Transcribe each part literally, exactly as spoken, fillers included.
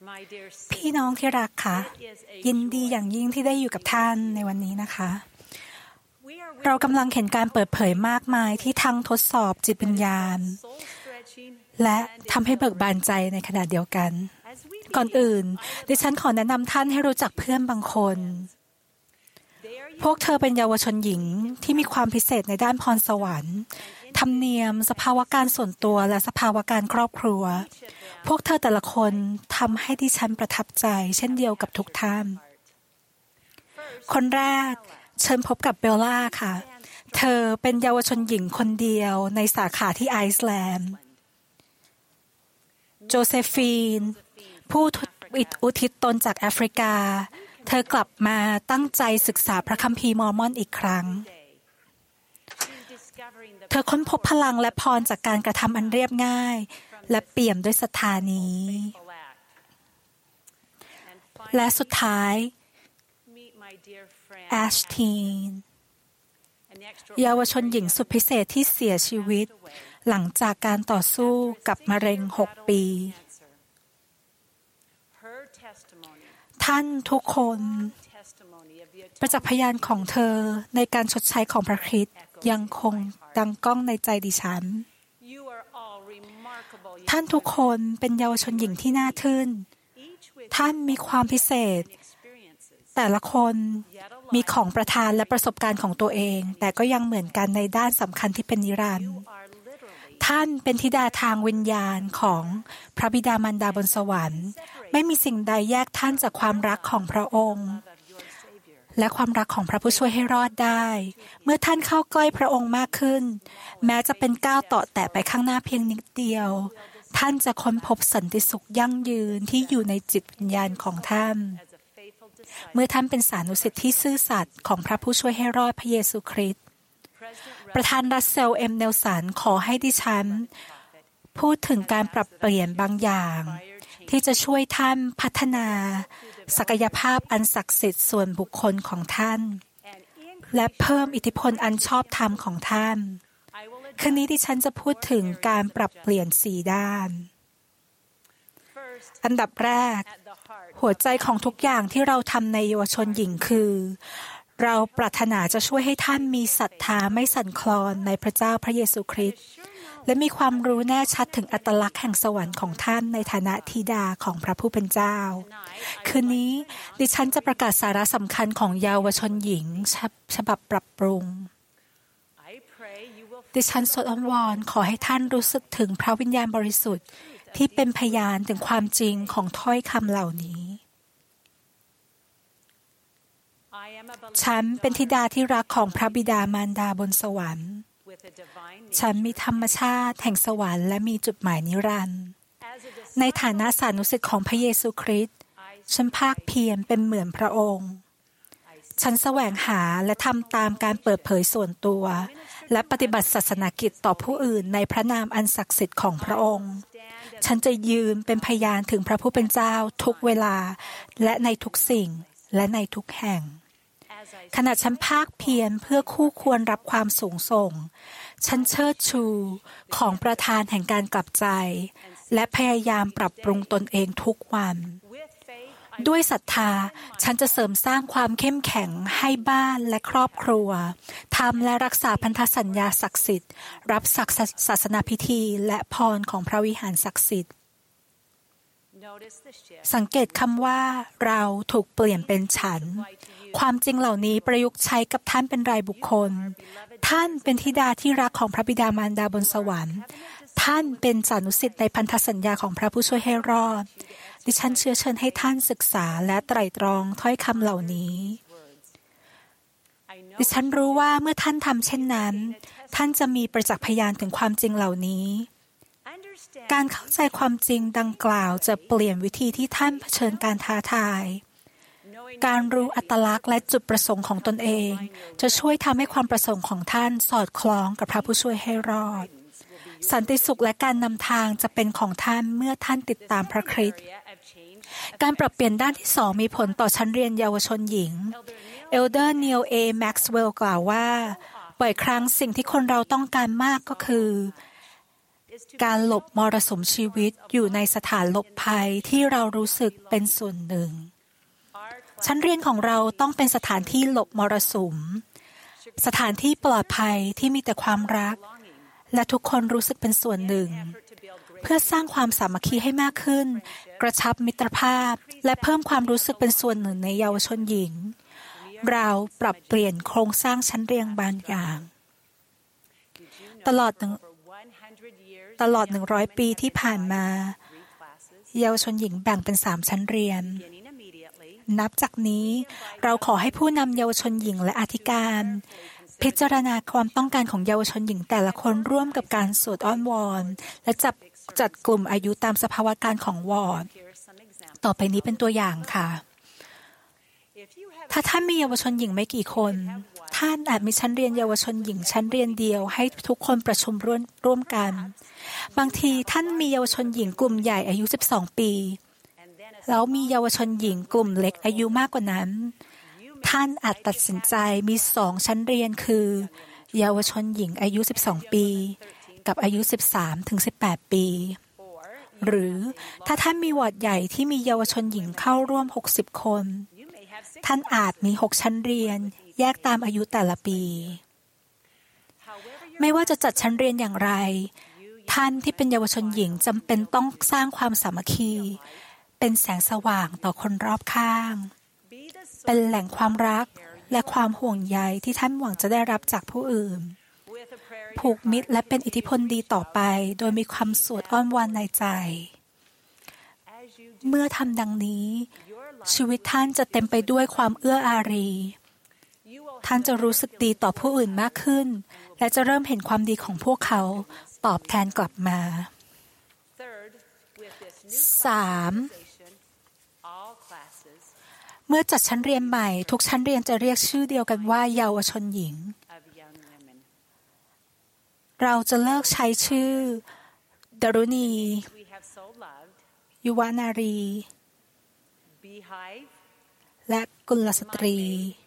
พี่น้องที่รักค่ะยินดีอย่างยิ่งที่ได้อยู่กับท่านในวันนี้นะคะเรากำลังเห็นการเปิดเผยมากมายที่ทั้งทดสอบจิตวิญญาณและทำให้เบิกบานใจในขณะเดียวกันก่อนอื่นดิฉันขอแนะนำท่านให้รู้จักเพื่อนบางคนพวกเธอเป็นเยาวชนหญิงที่มีความพิเศษในด้านพรสวรรค์ธรรมเนียมสภาวะการส่วนตัวและสภาวะการครอบครัวพวกเธอแต่ละคนทำให้ดิฉันประทับใจเช่นเดียวกับทุกท่านคนแรกเชิญพบกับเบลล่าค่ะเธอเป็นเยาวชนหญิงคนเดียวในสาขาที่ไอซ์แลนด์โจเซฟีนผู้อุทิศตนจากแอฟริกาเธอกลับมาตั้งใจศึกษาพระคัมภีร์มอร์มอนอีกครั้งเธอค้นพบพลังและพรจากการกระทำอันเรียบง่ายและเปี่ยมด้วยศรัทธานี้และสุดท้ายแอชทีนเยาวชนหญิงสุดพิเศษที่เสียชีวิตหลังจากการต่อสู้กับมะเร็งหกปีท่านทุกคนประจักษ์พยานของเธอในการชดใช้ของพระคริสต์ยังคงดังก้องในใจดิฉันท่านทุกคนเป็นเยาวชนหญิงที่น่าทึ่นท่านมีความพิเศษแต่ละคนมีของประทานและประสบการณ์ของตัวเองแต่ก็ยังเหมือนกันในด้านสำคัญที่เป็นนิรันดร์ท่านเป็นธิดาทางวิญญาณของพระบิดามารดาบนสวรรค์ไม่มีสิ่งใดแยกท่านจากความรักของพระองค์และความรักของพระผู้ช่วยให้รอดได้เมื่อท่านเข้าใกล้พระองค์มากขึ้นแม้จะเป็นก้าวต่อแตะไปข้างหน้าเพียงนิดเดียวท่านจะค้นพบสันติสุขยั่งยืนที่อยู่ในจิตวิญญาณของท่านเมื่อท่านเป็นสานุสิทธิ์ที่ซื่อสัตย์ของพระผู้ช่วยให้รอดพระเยซูคริสต์ประธานรัสเซลเอ็มเนลสันขอให้ดิฉันพูดถึงการปรับเปลี่ยนบางอย่างที่จะช่วยท่านพัฒนาศักยภาพอันศักดิ์สิทธิ์ส่วนบุคคลของท่านและเพิ่มอิทธิพลอันชอบธรรมของท่านคืนนี้ดิฉันจะพูดถึงการปรับเปลี่ยนสี่ด้านอันดับแรกหัวใจของทุกอย่างที่เราทำในเยาวชนหญิงคือเราปรารถนาจะช่วยให้ท่านมีศรัทธาไม่สั่นคลอนในพระเจ้าพระเยซูคริสต์และมีความรู้แน่ชัดถึงอัตลักษณ์แห่งสวรรค์ของท่านในฐานะธิดาของพระผู้เป็นเจ้าคืนนี้ดิฉันจะประกาศสาระสำคัญของเยาวชนหญิงฉบับปรับปรุงดิฉันสดอ้อนวอนขอให้ท่านรู้สึกถึงพระวิญญาณบริสุทธิ์ที่เป็นพยานถึงความจริงของถ้อยคำเหล่านี้ฉันเป็นธิดาที่รักของพระบิดามารดาบนสวรรค์ฉันมีธรรมชาติแห่งสวรรค์และมีจุดหมายนิรันดร์ในฐานะสานุสิทธิ์ของพระเยซูคริสต์ฉันภาคเพียรเป็นเหมือนพระองค์ฉันแสวงหาและทำตามการเปิดเผยส่วนตัวและปฏิบัติศาสนกิจต่อผู้อื่นในพระนามอันศักดิ์สิทธิ์ของพระองค์ฉันจะยืนเป็นพยานถึงพระผู้เป็นเจ้าทุกเวลาและในทุกสิ่งและในทุกแห่งขณะฉันภาคเพียรเพื่อคู่ควรรับความสูงส่งฉันเชิดชูของประธานแห่งการกลับใจและพยายามปรับปรุงตนเองทุกวันด้วยศรัทธาฉันจะเสริมสร้างความเข้มแข็งให้บ้านและครอบครัวทำและรักษาพันธสัญญาศักดิ์สิทธิ์รับศักดิ์ศาสนาพิธีและพรของพระวิหารศักดิ์สิทธิ์สังเกตคำว่าเราถูกเปลี่ยนเป็นฉันความจริงเหล่านี้ประยุกต์ใช้กับท่านเป็นรายบุคคลท่านเป็นธิดาที่รักของพระบิดามารดาบนสวรรค์ท่านเป็นสานุสิทธิ์ในพันธสัญญาของพระผู้ช่วยให้รอดดิฉันเชื้อเชิญให้ท่านศึกษาและไตร่ตรองถ้อยคำเหล่านี้ดิฉันรู้ว่าเมื่อท่านทำเช่นนั้นท่านจะมีประจักษ์พยานถึงความจริงเหล่านี้การเข้าใจความจริงดังกล่าวจะเปลี่ยนวิธีที่ท่านเผชิญการท้าทายการรู้อัตลักษณ์และจุดประสงค์ของตนเองจะช่วยทำให้ความประสงค์ของท่านสอดคล้องกับพระผู้ช่วยให้รอดสันติสุขและการนำทางจะเป็นของท่านเมื่อท่านติดตามพระคริสต์การปรับเปลี่ยนด้านที่สองมีผลต่อชั้นเรียนเยาวชนหญิงเอลเดอร์นีลเอแม็กซ์เวลล์กล่าวว่าบ่อยครั้งสิ่งที่คนเราต้องการมากก็คือการหลบมรสุมชีวิตอยู่ในสถานหลบภัยที่เรารู้สึกเป็นส่วนหนึ่งชั้นเรียนของเราต้องเป็นสถานที่หลบมรสุมสถานที่ปลอดภัยที่มีแต่ความรักและทุกคนรู้สึกเป็นส่วนหนึ่งเพื่อสร้างความสามัคคีให้มากขึ้นกระชับมิตรภาพและเพิ่มความรู้สึกเป็นส่วนหนึ่งในเยาวชนหญิงเราปรับเปลี่ยนโครงสร้างชั้นเรียนบางอย่างตลอดหนึ่งตลอดหนึ่งร้อยปีที่ผ่านมาเยาวชนหญิงแบ่งเป็นสามชั้นเรียนนับจากนี้เราขอให้ผู้นำเยาวชนหญิงและอธิการพิจารณาความต้องการของเยาวชนหญิงแต่ละคนร่วมกับการสวดอ้อนวอนและจับจัดกลุ่มอายุตามสภาวะการของวอร์ดต่อไปนี้เป็นตัวอย่างค่ะถ้าท่านมีเยาวชนหญิงไม่กี่คนท่านอาจมีชั้นเรียนเยาวชนหญิงชั้นเรียนเดียวให้ทุกคนประชุมร่วมร่วมกันบางทีท่านมีเยาวชนหญิงกลุ่มใหญ่อายุสิบสองปีแล้วมีเยาวชนหญิงกลุ่มเล็กอายุมากกว่านั้นท่านอาจตัดสินใจมีสองชั้นเรียนคือเยาวชนหญิงอายุสิบสองปีกับอายุสิบสามถึงสิบแปดปีหรือถ้าท่านมีวอร์ดใหญ่ที่มีเยาวชนหญิงเข้าร่วมหกสิบคนท่านอาจมีหกชั้นเรียนแยกตามอายุแต่ละปีไม่ว่าจะจัดชั้นเรียนอย่างไรท่านที่เป็นเยาวชนหญิงจำเป็นต้องสร้างความสามัคคีเป็นแสงสว่างต่อคนรอบข้างเป็นแหล่งความรักและความห่วงใยที่ท่านหวังจะได้รับจากผู้อื่นผูกมิตรและเป็นอิทธิพลดีต่อไปโดยมีความสวดอ้อนวอนในใจเมื่อทำดังนี้ชีวิตท่านจะเต็มไปด้วยความเอื้ออารีท่านจะรู้สึกดีต่อผู้อื่นมากขึ้นและจะเริ่มเห็นความดีของพวกเขาตอบแทนกลับมาสามเมื่อจัดชั้นเรียนใหม่ทุกชั้นเรียนจะเรียกชื่อเดียวกันว่าเยาวชนหญิงเราจะเลิกใช้ชื่อดารุณียุวนารีและกุลสตรี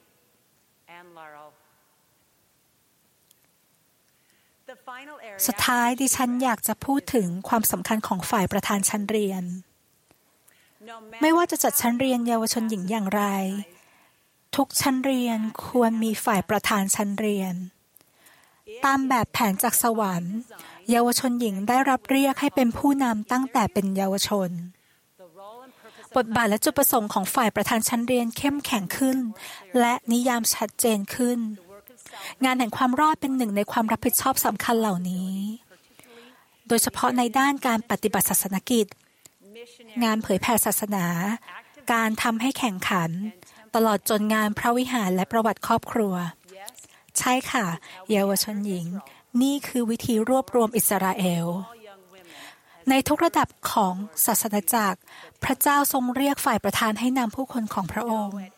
สุดท้ายดิฉันอยากจะพูดถึงความสำคัญของฝ่ายประธานชั้นเรียนไม่ว่าจะจัดชั้นเรียนเยาวชนหญิงอย่างไรทุกชั้นเรียนควรมีฝ่ายประธานชั้นเรียนตามแบบแผนจากสวรรค์เยาวชนหญิงได้รับเรียกให้เป็นผู้นำตั้งแต่เป็นเยาวชนบทบาทและจุดประสงค์ของฝ่ายประธานชั้นเรียนเข้มแข็งขึ้นและนิยามชัดเจนขึ้นงานแห่งความรอดเป็นหนึ่งในความรับผิดชอบสำคัญเหล่านี้โดยเฉพาะในด้านการปฏิบัติศาสนกิจงานเผยแผ่ศาสนาการทำให้แข่งขันตลอดจนงานพระวิหารและประวัติครอบครัวใช่ค่ะเยาวชนหญิงนี่คือวิธีรวบรวมอิสราเอลในทุกระดับของศาสนาจักรพระเจ้าทรงเรียกฝ่ายประธานให้นำผู้คนของพระองค์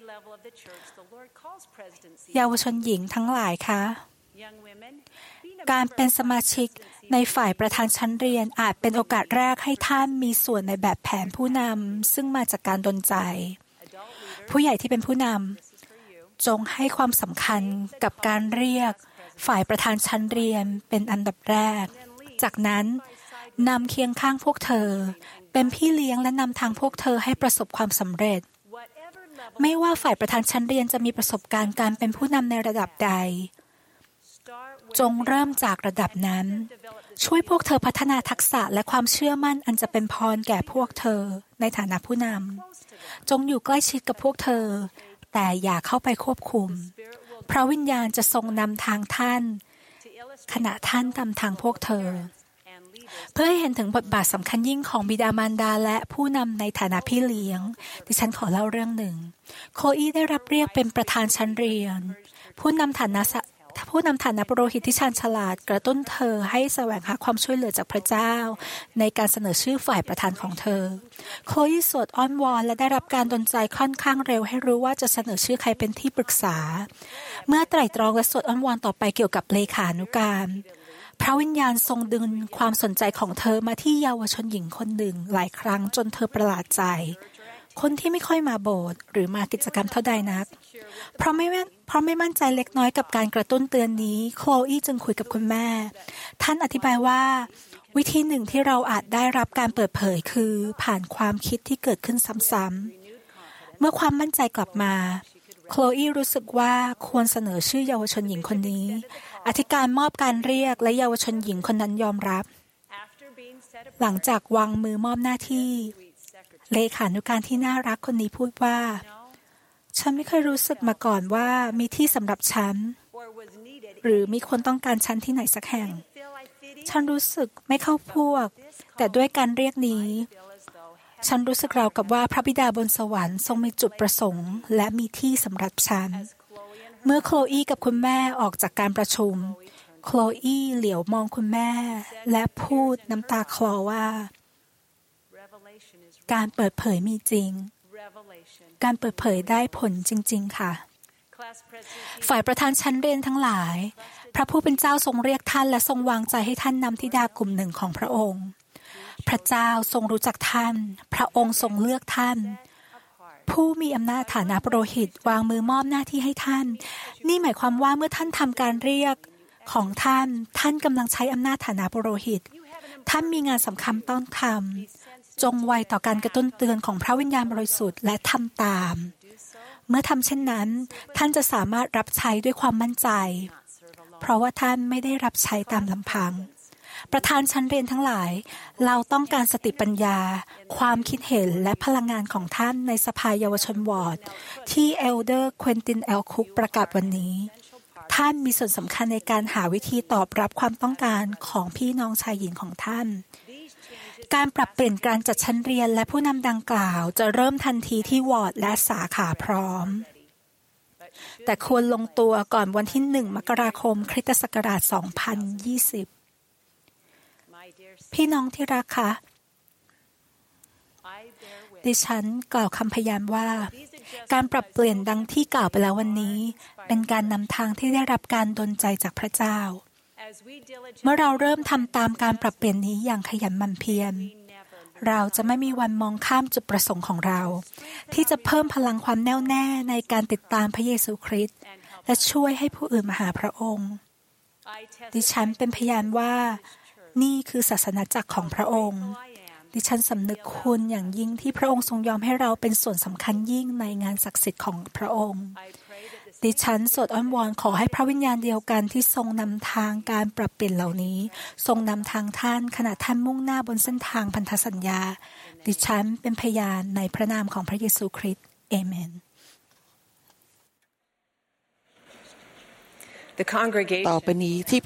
เยาวชนหญิงทั้งหลายคะการเป็นสมาชิกในฝ่ายประธานชั้นเรียนอาจเป็นโอกาสแรกให้ท่านมีส่วนในแบบแผนผู้นำซึ่งมาจากการดลใจผู้ใหญ่ที่เป็นผู้นำจงให้ความสำคัญกับการเรียกฝ่ายประธานชั้นเรียนเป็นอันดับแรกจากนั้นนำเคียงข้างพวกเธอเป็นพี่เลี้ยงและนำทางพวกเธอให้ประสบความสำเร็จไม่ว่าฝ่ายประธานชั้นเรียนจะมีประสบการณ์การเป็นผู้นำในระดับใดจงเริ่มจากระดับนั้นช่วยพวกเธอพัฒนาทักษะและความเชื่อมั่นอันจะเป็นพรแก่พวกเธอในฐานะผู้นำจงอยู่ใกล้ชิดกับพวกเธอแต่อย่าเข้าไปควบคุมพระวิญญาณจะทรงนำทางท่านขณะท่านนำทางพวกเธอเพื่อให้เห็นถึงบทบาทสำคัญยิ่งของบิดามารดาและผู้นำในฐานะพี่เลี้ยงดิฉันขอเล่าเรื่องหนึ่งโคอี้ได้รับเรียกเป็นประธานชั้นเรียนผู้นำฐานะผู้นำฐานะปุโรหิตที่ชาญฉลาดกระตุ้นเธอให้แสวงหาความช่วยเหลือจากพระเจ้าในการเสนอชื่อฝ่ายประธานของเธอโคอี้สวดอ้อนวอนและได้รับการดลใจค่อนข้างเร็วให้รู้ว่าจะเสนอชื่อใครเป็นที่ปรึกษาเมื่อไตร่ตรองและสวดอ้อนวอนต่อไปเกี่ยวกับเลขานุการพระวิญญาณทรงดึงความสนใจของเธอมาที่เยาวชนหญิงคนหนึ่งหลายครั้งจนเธอประหลาดใจคนที่ไม่ค่อยมาโบสถ์หรือมากิจกรรมเท่าใดนักเพราะไม่เพราะไม่มั่นใจเล็กน้อยกับการกระตุ้นเตือนนี้โคลอี้จึงคุยกับคุณแม่ท่านอธิบายว่าวิธีหนึ่งที่เราอาจได้รับการเปิดเผยคือผ่านความคิดที่เกิดขึ้นซ้ำๆเมื่อความมั่นใจกลับมาโคลอีรู้สึกว่าควรเสนอชื่อเยาวชนหญิงคนนี้อธิการมอบการเรียกและเยาวชนหญิงคนนั้นยอมรับหลังจากวางมือมอบหน้าที่เลขานุการที่น่ารักคนนี้พูดว่าฉันไม่เคยรู้สึกมาก่อนว่ามีที่สำหรับฉันหรือมีคนต้องการฉันที่ไหนสักแห่งฉันรู้สึกไม่เข้าพวกแต่ด้วยการเรียกนี้ฉันรู้สึกราวกับว่าพระบิดาบนสวรรค์ทรงมีจุดประสงค์และมีที่สำหรับฉันเมื่อโคลอีกับคุณแม่ออกจากการประชุมโคลอีเหลียวมองคุณแม่และพูดน้ำตาคลอว่าการเปิดเผยมีจริงการเปิดเผยได้ผลจริงๆค่ะฝ่ายประธานชั้นเรียนทั้งหลายพระผู้เป็นเจ้าทรงเรียกท่านและทรงวางใจให้ท่านนำธิดากลุ่มหนึ่งของพระองค์พระเจ้าทรงรู้จักท่านพระองค์ทรงเลือกท่านผู้มีอำนาจฐานะปุโรหิตวางมือมอบหน้าที่ให้ท่านนี่หมายความว่าเมื่อท่านทำการเรียกของท่านท่านกำลังใช้อำนาจฐานะปุโรหิตท่านมีงานสำคัญต้องทำจงไวต่อการกระตุ้นเตือนของพระวิญญาณบริสุทธิ์และทำตามเมื่อทำเช่นนั้นท่านจะสามารถรับใช้ด้วยความมั่นใจเพราะว่าท่านไม่ได้รับใช้ตามลำพังประธานชั้นเรียนทั้งหลายเราต้องการสติปัญญาความคิดเห็นและพลังงานของท่านในสภาเยาวชนวอร์ดที่เอลเดอร์เควินตินแอลคุกประกาศวันนี้ท่านมีส่วนสำคัญในการหาวิธีตอบรับความต้องการของพี่น้องชายหญิงของท่านการปรับเปลี่ยนการจัดชั้นเรียนและผู้นำดังกล่าวจะเริ่มทันทีที่วอร์ดและสาขาพร้อมแต่ควรลงตัวก่อนวันที่หนึ่งมกราคมคริสตศักราชสองพันยี่สิบพี่น้องที่รักคะดิฉันกล่าวคำพยานว่าการปรับเปลี่ยนดังที่กล่าวไปแล้ววันนี้เป็นการนำทางที่ได้รับการดลใจจากพระเจ้าเมื่อเราเริ่มทำตามการปรับเปลี่ยนนี้อย่างขยันหมั่นเพียรเราจะไม่มีวันมองข้ามจุดประสงค์ของเราที่จะเพิ่มพลังความแน่วแน่ในการติดตามพระเยซูคริสต์และช่วยให้ผู้อื่นมาหาพระองค์ดิฉันเป็นพยานว่านี่คือศาสนาจักรของพระองค์ดิฉันสำนึกคุณอย่างยิ่งที่พระองค์ทรงยอมให้เราเป็นส่วนสำคัญยิ่งในงานศักดิ์สิทธิ์ของพระองค์ดิฉันสวดอ้อนวอนขอให้พระวิญญาณเดียวกันที่ทรงนำทางการปรับเปลี่ยนเหล่านี้ทรงนำทางท่านขณะท่านมุ่งหน้าบนเส้นทางพันธสัญญาดิฉันเป็นพยานในพระนามของพระเยซูคริสต์เอเมนต่อไปนี้ที่